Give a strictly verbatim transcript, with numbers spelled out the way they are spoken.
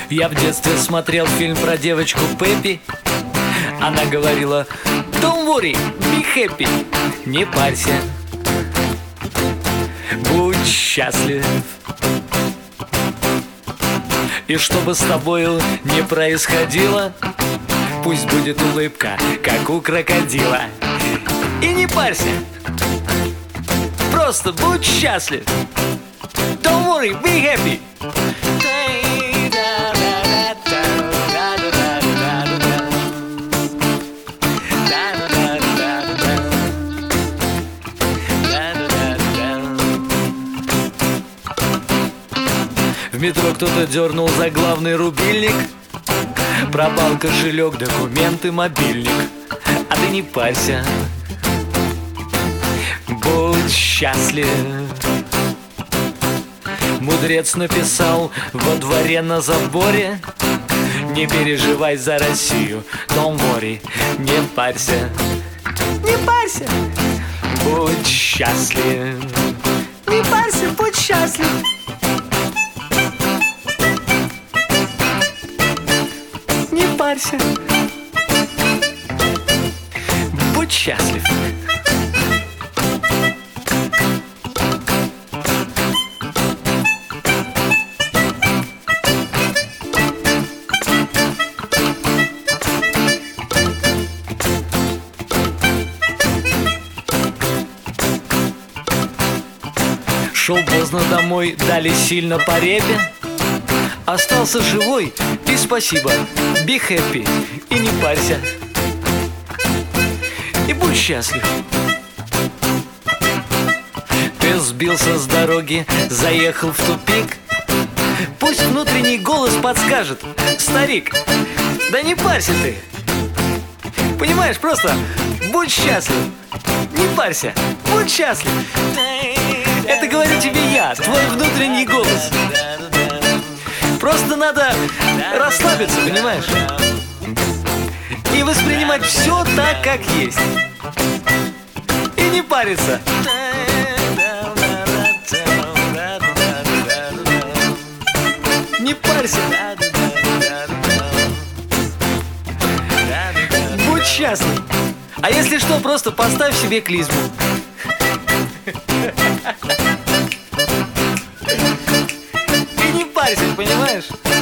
Я в детстве смотрел фильм про девочку Пеппи. Она говорила: Don't worry, be happy. Не парься, будь счастлив. И что бы с тобою ни происходило, пусть будет улыбка, как у крокодила. И не парься, просто будь счастлив. Don't worry, be happy. В метро кто-то дернул за главный рубильник. Пропал кошелек, документы, мобильник. А ты не парься, будь счастлив. Мудрец написал во дворе на заборе: не переживай за Россию, don't worry, не парься. Не парься, будь счастлив. Не парься, будь счастлив. Не парься, будь счастлив. Шел поздно домой, дали сильно по репе. Остался живой, и спасибо, be happy. И не парься, и будь счастлив. Ты сбился с дороги, заехал в тупик. Пусть внутренний голос подскажет: старик, да не парься ты. Понимаешь, просто будь счастлив. Не парься, будь счастлив. Это говорю тебе я, твой внутренний голос. Просто надо расслабиться, понимаешь? И воспринимать все так, как есть. И не париться. Не парься. Будь счастлив. А если что, просто поставь себе клизму. И не парься, понимаешь?